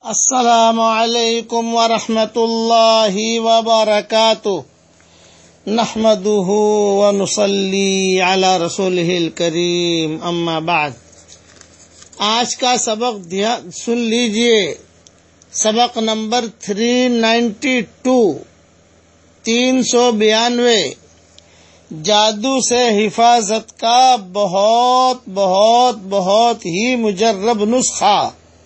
السلام علیکم ورحمۃ اللہ وبرکاتہ نحمده ونصلی علی رسولہ الکریم اما بعد۔ آج کا سبق سن لیجئے، سبق نمبر 392 جادو سے حفاظت کا بہت ہی مجرب نسخہ،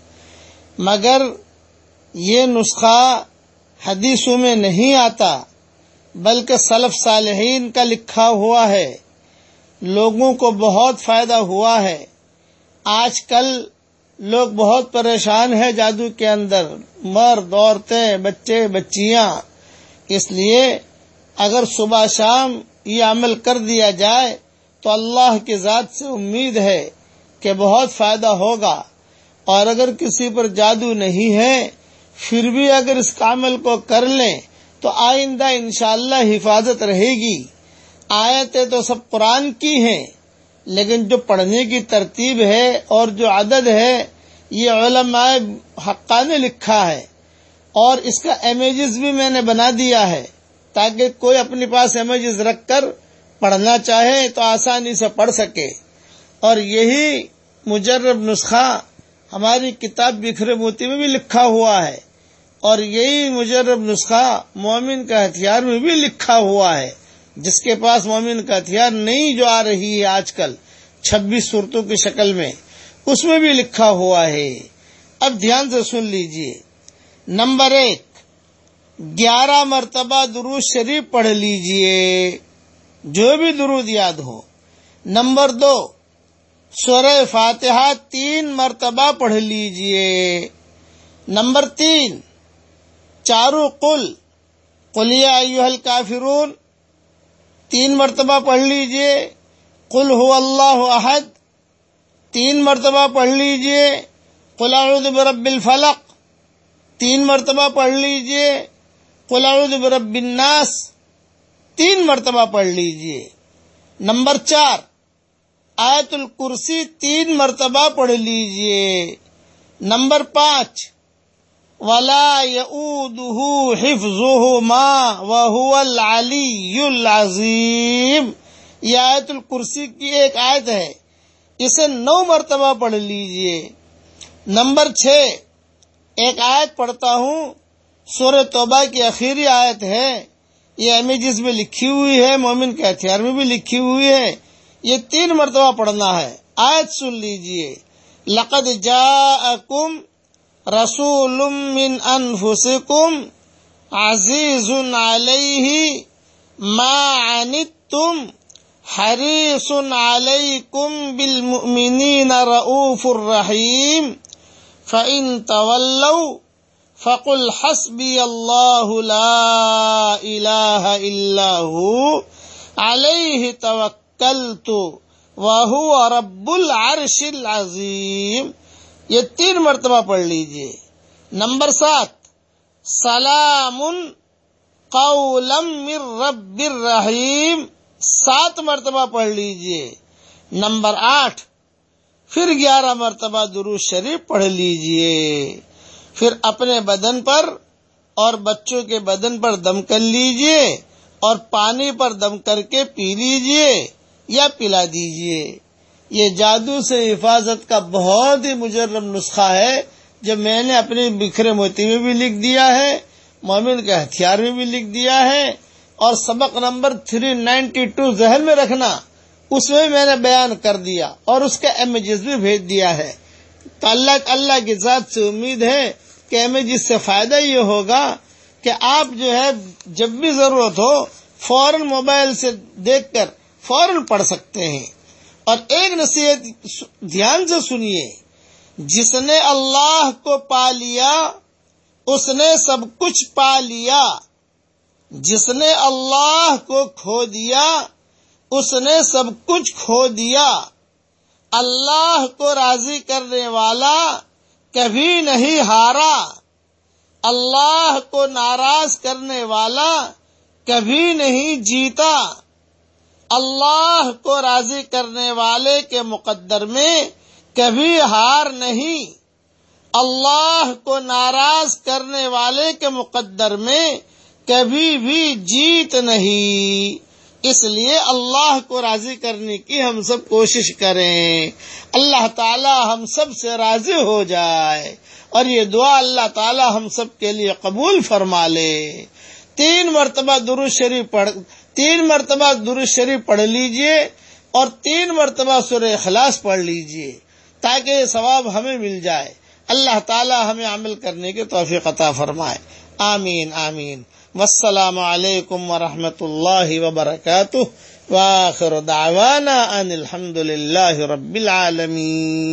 مگر یہ نسخہ حدیثوں میں نہیں آتا بلکہ سلف صالحین کا لکھا ہوا ہے، لوگوں کو بہت فائدہ ہوا ہے۔ آج کل لوگ بہت پریشان ہیں جادو کے اندر، مرد، عورتیں، بچے، بچیاں۔ اس لیے اگر صبح شام یہ عمل کر دیا جائے تو اللہ کی ذات سے امید ہے کہ بہت فائدہ ہوگا، اور اگر کسی پر جادو نہیں ہے پھر بھی اگر اس عمل کو کر لیں تو آئندہ انشاءاللہ حفاظت رہے گی۔ آیتیں تو سب قرآن کی ہیں، لیکن جو پڑھنے کی ترتیب ہے اور جو عدد ہے یہ علماء حقہ نے لکھا ہے، اور اس کا امیجز بھی میں نے بنا دیا ہے تاکہ کوئی اپنے پاس امیجز رکھ کر پڑھنا چاہے تو آسانی سے پڑھ سکے۔ اور یہی مجرب نسخہ ہماری کتاب بکھرے موتی میں بھی لکھا ہوا ہے، اور یہی مجرب نسخہ مومن کا ہتھیار میں بھی لکھا ہوا ہے۔ جس کے پاس مومن کا ہتھیار نہیں جو آ رہی ہے آج کل 26 صورتوں کی شکل میں، اس میں بھی لکھا ہوا ہے۔ اب دھیان سے سن لیجئے۔ نمبر 1، 11 مرتبہ درود شریف پڑھ لیجئے، جو بھی درود یاد ہو۔ نمبر 2، سورہ فاتحہ 3 مرتبہ پڑھ لیجئے۔ نمبر 3، چاروں قل یا ایھا الکافرون 3 مرتبہ پڑھ لیجئے۔ قل ھو اللہ احد 3 مرتبہ پڑھ لیجئے۔ قل اعوذ برب الفلق 3 مرتبہ پڑھ لیجئے۔ قل اعوذ برب الناس 3 مرتبہ پڑھ لیجئے۔ نمبر 4، آیت الکرسی 3 مرتبہ پڑھ لیجئے۔ نمبر 5، وَلَا يَئُودُهُ حِفْظُهُمَا وَهُوَ الْعَلِيُّ الْعَظِيمُ، یہ آیت الکرسی کی ایک آیت ہے، اسے 9 مرتبہ پڑھ لیجئے۔ نمبر 6، ایک آیت پڑھتا ہوں، سورہ توبہ کی آخری آیت ہے، یہ امیجز میں لکھی ہوئی ہے، مومن کے ہتھیار میں بھی لکھی ہوئی ہے، یہ 3 مرتبہ پڑھنا ہے۔ آیت سن لیجئے، لَقَدْ جَاءَكُمْ رَسُولٌ مِّنْ أَنفُسِكُمْ عَزِيزٌ عَلَيْهِ مَا عَنِتُّمْ حَرِيصٌ عَلَيْكُمْ بِالْمُؤْمِنِينَ رَءُوفٌ رَحِيمٌ فَإِن تَوَلَّوْا فَقُلْ حَسْبِيَ اللَّهُ لَا إِلَٰهَ إِلَّا هُوَ عَلَيْهِ توکلت وَهُوَ رَبُّ الْعَرْشِ الْعَظِيمِ، یہ 3 مرتبہ پڑھ لیجئے۔ نمبر 7، سلام قولا من رب الرحیم 7 مرتبہ پڑھ لیجئے۔ نمبر 8، پھر 11 مرتبہ درود شریف پڑھ لیجئے۔ پھر اپنے بدن پر اور بچوں کے بدن پر دم کر لیجئے، اور پانی پر دم کر کے پی لیجئے یا پلا دیجئے۔ یہ جادو سے حفاظت کا بہت ہی مجرب نسخہ ہے، جو میں نے اپنے بکھرے موتی میں بھی لکھ دیا ہے، مومن کے ہتھیار میں بھی لکھ دیا ہے، اور سبق نمبر 392 ذہن میں رکھنا، اس میں نے بیان کر دیا اور اس کا امیجز بھی بھیج دیا ہے۔ تو اللہ کی ذات سے امید ہے کہ امیجز سے فائدہ یہ ہوگا کہ آپ جو ہے جب بھی ضرورت ہو فوراً موبائل سے دیکھ کر فوراً پڑھ سکتے ہیں۔ اور ایک نصیحت دھیان سے سنیے، جس نے اللہ کو پا لیا اس نے سب کچھ پا لیا، جس نے اللہ کو کھو دیا اس نے سب کچھ کھو دیا۔ اللہ کو راضی کرنے والا کبھی نہیں ہارا، اللہ کو ناراض کرنے والا کبھی نہیں جیتا۔ اللہ کو راضی کرنے والے کے مقدر میں کبھی ہار نہیں۔ اللہ کو ناراض کرنے والے کے مقدر میں کبھی بھی جیت نہیں، اس لیے اللہ کو راضی کرنے کی ہم سب کوشش کریں، اللہ تعالی ہم سب سے راضی ہو جائے، اور یہ دعا اللہ تعالی ہم سب کے لیے قبول فرما لے۔ 3 مرتبہ درود شریف پڑھ لیجئے اور 3 مرتبہ سورہ اخلاص پڑھ لیجئے تاکہ یہ ثواب ہمیں مل جائے۔ اللہ تعالی ہمیں عمل کرنے کی توفیق عطا فرمائے، آمین آمین۔ والسلام علیکم ورحمۃ اللہ وبرکاتہ، وآخر دعوانا ان الحمد للہ رب العالمین۔